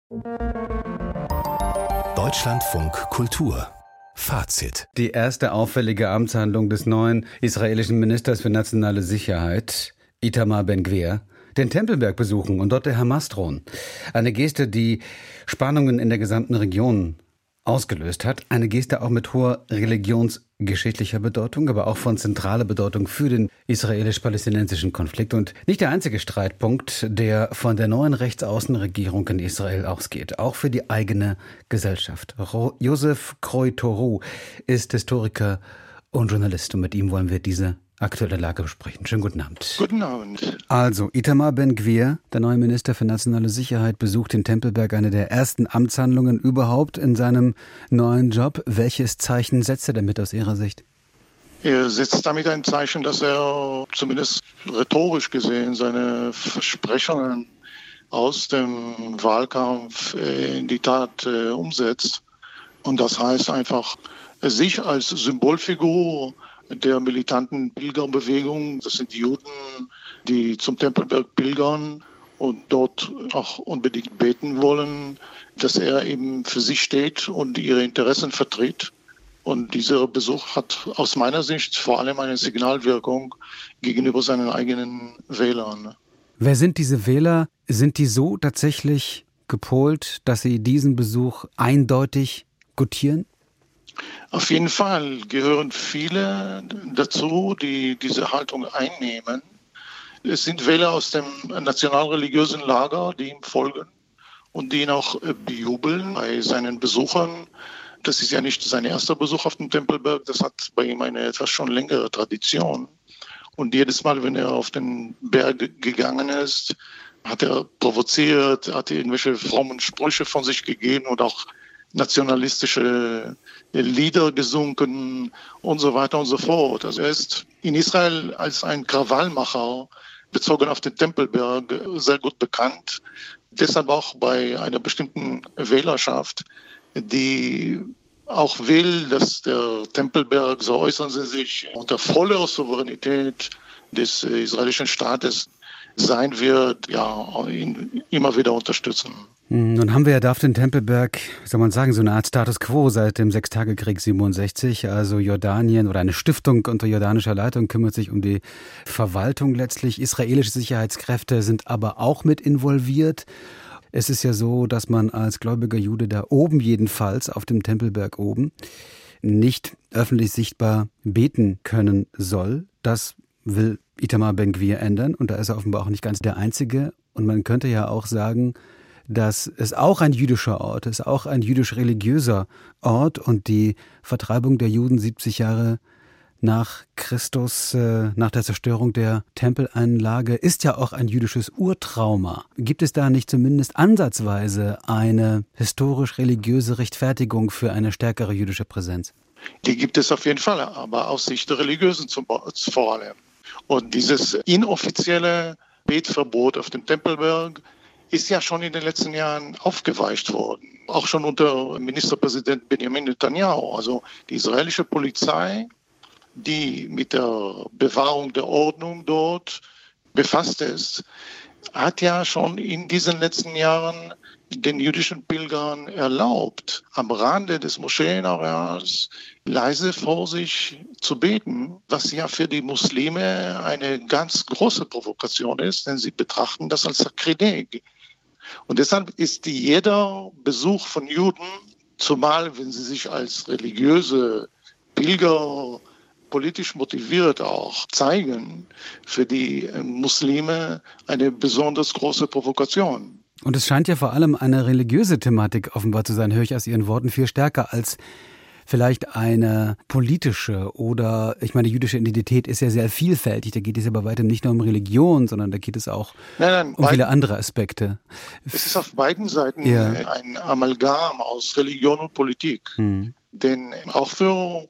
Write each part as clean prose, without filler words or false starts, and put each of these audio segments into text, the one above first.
Deutschlandfunk Kultur. Fazit. Die erste auffällige Amtshandlung des neuen israelischen Ministers für nationale Sicherheit, Itamar Ben-Gvir, den Tempelberg besuchen und dort der Hamas drohen. Eine Geste, die Spannungen in der gesamten Region ausgelöst hat. Eine Geste auch mit hoher religionsgeschichtlicher Bedeutung, aber auch von zentraler Bedeutung für den israelisch-palästinensischen Konflikt. Und nicht der einzige Streitpunkt, der von der neuen Rechtsaußenregierung in Israel ausgeht. Auch für die eigene Gesellschaft. Josef Kroy-Toru ist Historiker und Journalist. Und mit ihm wollen wir diese aktuelle Lage besprechen. Schönen guten Abend. Guten Abend. Also, Itamar Ben-Gvir, der neue Minister für nationale Sicherheit, besucht den Tempelberg, eine der ersten Amtshandlungen überhaupt in seinem neuen Job. Welches Zeichen setzt er damit aus Ihrer Sicht? Er setzt damit ein Zeichen, dass er zumindest rhetorisch gesehen seine Versprechungen aus dem Wahlkampf in die Tat umsetzt. Und das heißt einfach, sich als Symbolfigur der militanten Pilgerbewegung, das sind die Juden, die zum Tempelberg pilgern und dort auch unbedingt beten wollen, dass er eben für sie steht und ihre Interessen vertritt. Und dieser Besuch hat aus meiner Sicht vor allem eine Signalwirkung gegenüber seinen eigenen Wählern. Wer sind diese Wähler? Sind die so tatsächlich gepolt, dass sie diesen Besuch eindeutig gutieren? Auf jeden Fall gehören viele dazu, die diese Haltung einnehmen. Es sind Wähler aus dem nationalreligiösen Lager, die ihm folgen und die ihn auch bejubeln bei seinen Besuchen. Das ist ja nicht sein erster Besuch auf dem Tempelberg, das hat bei ihm eine etwas schon längere Tradition. Und jedes Mal, wenn er auf den Berg gegangen ist, hat er provoziert, hat irgendwelche frommen Sprüche von sich gegeben und auch nationalistische Lieder gesungen und so weiter und so fort. Also er ist in Israel als ein Krawallmacher bezogen auf den Tempelberg sehr gut bekannt. Deshalb auch bei einer bestimmten Wählerschaft, die auch will, dass der Tempelberg, so äußern sie sich, unter voller Souveränität des israelischen Staates sein wird, ja, ihn immer wieder unterstützen. Nun haben wir ja da auf dem Tempelberg, soll man sagen, so eine Art Status Quo seit dem Sechstagekrieg 67. Also Jordanien oder eine Stiftung unter jordanischer Leitung kümmert sich um die Verwaltung letztlich. Israelische Sicherheitskräfte sind aber auch mit involviert. Es ist ja so, dass man als gläubiger Jude da oben jedenfalls, auf dem Tempelberg oben, nicht öffentlich sichtbar beten können soll. Das will Itamar Ben-Gvir ändern und da ist er offenbar auch nicht ganz der Einzige. Und man könnte ja auch sagen, dass es auch ein jüdischer Ort ist, auch ein jüdisch-religiöser Ort und die Vertreibung der Juden 70 Jahre nach Christus, nach der Zerstörung der Tempeleinlage, ist ja auch ein jüdisches Urtrauma. Gibt es da nicht zumindest ansatzweise eine historisch-religiöse Rechtfertigung für eine stärkere jüdische Präsenz? Die gibt es auf jeden Fall, aber aus Sicht der Religiösen vor allem. Und dieses inoffizielle Betverbot auf dem Tempelberg ist ja schon in den letzten Jahren aufgeweicht worden. Auch schon unter Ministerpräsident Benjamin Netanyahu. Also die israelische Polizei, die mit der Bewahrung der Ordnung dort befasst ist, hat ja schon in diesen letzten Jahren den jüdischen Pilgern erlaubt, am Rande des Moscheenareals leise vor sich zu beten, was ja für die Muslime eine ganz große Provokation ist, denn sie betrachten das als Sakrileg. Und deshalb ist jeder Besuch von Juden, zumal wenn sie sich als religiöse Pilger politisch motiviert auch zeigen, für die Muslime eine besonders große Provokation. Und es scheint ja vor allem eine religiöse Thematik offenbar zu sein, höre ich aus Ihren Worten, viel stärker als vielleicht eine politische oder, ich meine, die jüdische Identität ist ja sehr vielfältig, da geht es ja bei weitem nicht nur um Religion, sondern da geht es auch um viele andere Aspekte. Es ist auf beiden Seiten ein Amalgam aus Religion und Politik. Denn auch für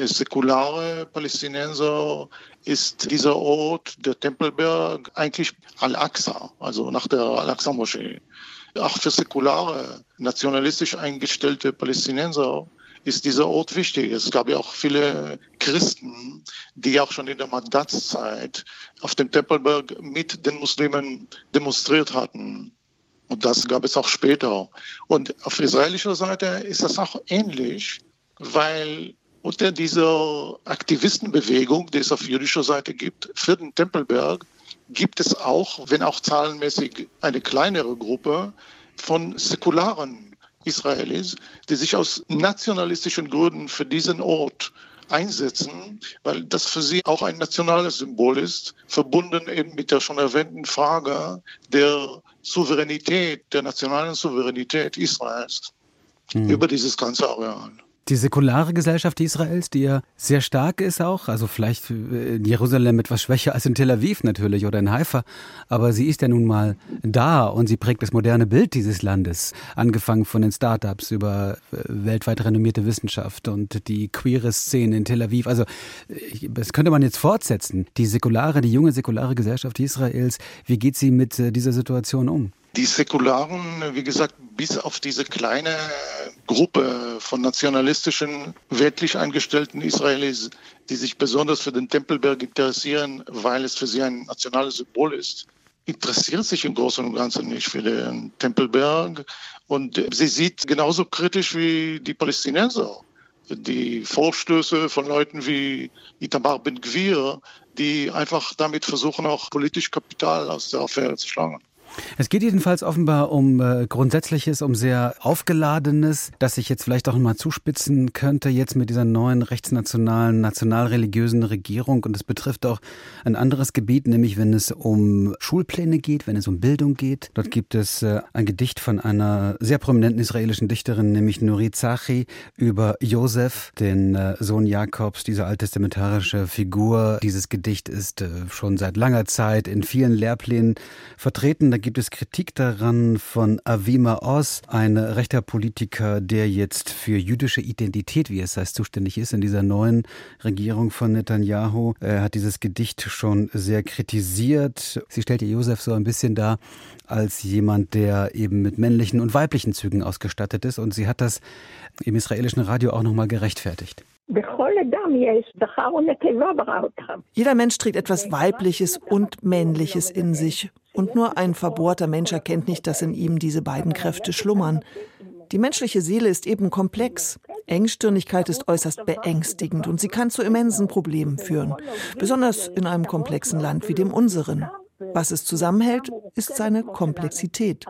säkulare Palästinenser ist dieser Ort, der Tempelberg, eigentlich Al-Aqsa, also nach der Al-Aqsa-Moschee. Auch für säkulare, nationalistisch eingestellte Palästinenser ist dieser Ort wichtig. Es gab ja auch viele Christen, die auch schon in der Magdaz-Zeit auf dem Tempelberg mit den Muslimen demonstriert hatten. Und das gab es auch später. Und auf israelischer Seite ist das auch ähnlich, weil unter dieser Aktivistenbewegung, die es auf jüdischer Seite gibt, für den Tempelberg, gibt es auch, wenn auch zahlenmäßig eine kleinere Gruppe von säkularen Israelis, die sich aus nationalistischen Gründen für diesen Ort einsetzen, weil das für sie auch ein nationales Symbol ist, verbunden eben mit der schon erwähnten Frage der Souveränität, der nationalen Souveränität Israels über dieses ganze Areal. Die säkulare Gesellschaft Israels, die ja sehr stark ist auch, also vielleicht in Jerusalem etwas schwächer als in Tel Aviv natürlich oder in Haifa, aber sie ist ja nun mal da und sie prägt das moderne Bild dieses Landes, angefangen von den Start-ups über weltweit renommierte Wissenschaft und die queere Szene in Tel Aviv. Also das könnte man jetzt fortsetzen. Die junge säkulare Gesellschaft Israels, wie geht sie mit dieser Situation um? Die Säkularen, wie gesagt, bis auf diese kleine Gruppe von nationalistischen, weltlich eingestellten Israelis, die sich besonders für den Tempelberg interessieren, weil es für sie ein nationales Symbol ist, interessiert sich im Großen und Ganzen nicht für den Tempelberg. Und sie sieht genauso kritisch wie die Palästinenser die Vorstöße von Leuten wie Itamar Ben-Gvir, die einfach damit versuchen, auch politisch Kapital aus der Affäre zu schlagen. Es geht jedenfalls offenbar um Grundsätzliches, um sehr Aufgeladenes, das sich jetzt vielleicht auch noch mal zuspitzen könnte, jetzt mit dieser neuen rechtsnationalen, nationalreligiösen Regierung. Und es betrifft auch ein anderes Gebiet, nämlich wenn es um Schulpläne geht, wenn es um Bildung geht. Dort gibt es ein Gedicht von einer sehr prominenten israelischen Dichterin, nämlich Nurit Zachi, über Josef, den Sohn Jakobs, diese alttestamentarische Figur. Dieses Gedicht ist schon seit langer Zeit in vielen Lehrplänen vertreten. Da gibt es Kritik daran von Avi Maoz, ein rechter Politiker, der jetzt für jüdische Identität, wie es heißt, zuständig ist in dieser neuen Regierung von Netanyahu. Er hat dieses Gedicht schon sehr kritisiert. Sie stellt ja Josef so ein bisschen dar als jemand, der eben mit männlichen und weiblichen Zügen ausgestattet ist. Und sie hat das im israelischen Radio auch nochmal gerechtfertigt. Jeder Mensch trägt etwas Weibliches und Männliches in sich. Und nur ein verbohrter Mensch erkennt nicht, dass in ihm diese beiden Kräfte schlummern. Die menschliche Seele ist eben komplex. Engstirnigkeit ist äußerst beängstigend und sie kann zu immensen Problemen führen. Besonders in einem komplexen Land wie dem unseren. Was es zusammenhält, ist seine Komplexität.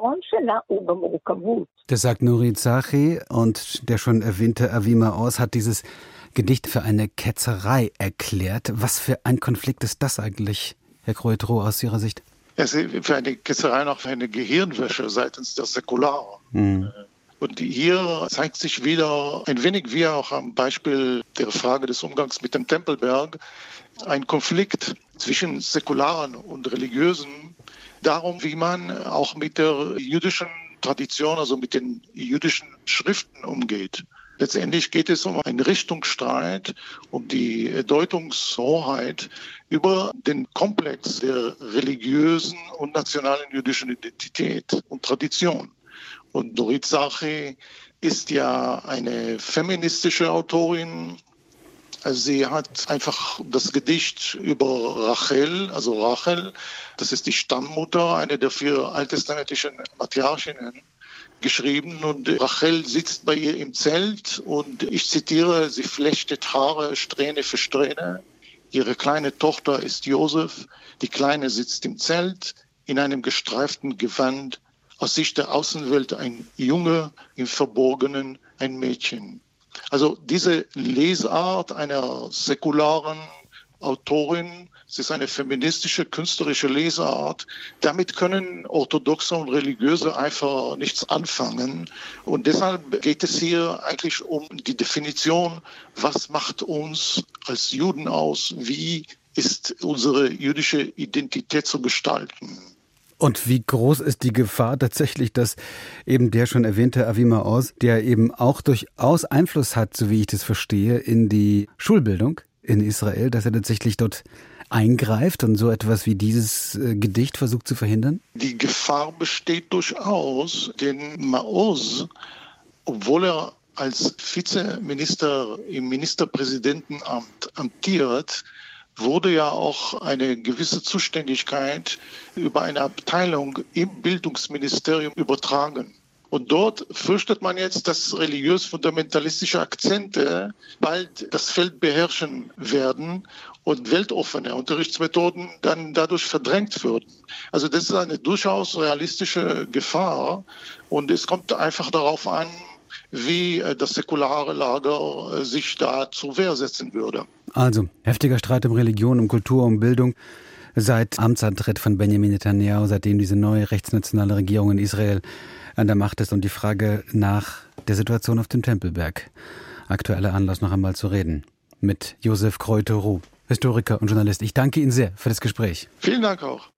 Das sagt Nurit Zachi, und der schon erwähnte Avi Maoz hat dieses Gedicht für eine Ketzerei erklärt. Was für ein Konflikt ist das eigentlich, Herr Kroetro, aus Ihrer Sicht? Es ist für eine Ketzerei und auch für eine Gehirnwäsche seitens der Säkularen. Und hier zeigt sich wieder ein wenig wie auch am Beispiel der Frage des Umgangs mit dem Tempelberg ein Konflikt zwischen Säkularen und Religiösen, darum, wie man auch mit der jüdischen Tradition, also mit den jüdischen Schriften umgeht. Letztendlich geht es um einen Richtungsstreit, um die Deutungshoheit über den Komplex der religiösen und nationalen jüdischen Identität und Tradition. Und Nurit Zachi ist ja eine feministische Autorin. Also sie hat einfach das Gedicht über Rachel, das ist die Stammmutter, eine der 4 alttestamentlichen Matriarchinnen, geschrieben. Und Rachel sitzt bei ihr im Zelt und ich zitiere, sie flechtet Haare Strähne für Strähne. Ihre kleine Tochter ist Josef. Die Kleine sitzt im Zelt in einem gestreiften Gewand. Aus Sicht der Außenwelt ein Junge, im Verborgenen ein Mädchen. Also diese Lesart einer säkularen Autorin, es ist eine feministische, künstlerische Lesart. Damit können Orthodoxe und Religiöse einfach nichts anfangen. Und deshalb geht es hier eigentlich um die Definition, was macht uns als Juden aus? Wie ist unsere jüdische Identität zu gestalten? Und wie groß ist die Gefahr tatsächlich, dass eben der schon erwähnte Avi Maoz, der eben auch durchaus Einfluss hat, so wie ich das verstehe, in die Schulbildung in Israel, dass er tatsächlich dort eingreift und so etwas wie dieses Gedicht versucht zu verhindern? Die Gefahr besteht durchaus, denn Maoz, obwohl er als Vizeminister im Ministerpräsidentenamt amtiert, wurde ja auch eine gewisse Zuständigkeit über eine Abteilung im Bildungsministerium übertragen. Und dort fürchtet man jetzt, dass religiös-fundamentalistische Akzente bald das Feld beherrschen werden und weltoffene Unterrichtsmethoden dann dadurch verdrängt würden. Also das ist eine durchaus realistische Gefahr und es kommt einfach darauf an, wie das säkulare Lager sich da zur Wehr setzen würde. Also, heftiger Streit um Religion, um Kultur, um Bildung. Seit Amtsantritt von Benjamin Netanyahu, seitdem diese neue rechtsnationale Regierung in Israel an der Macht ist, und die Frage nach der Situation auf dem Tempelberg. Aktueller Anlass, noch einmal zu reden mit Josef Kreuter-Ruh, Historiker und Journalist. Ich danke Ihnen sehr für das Gespräch. Vielen Dank auch.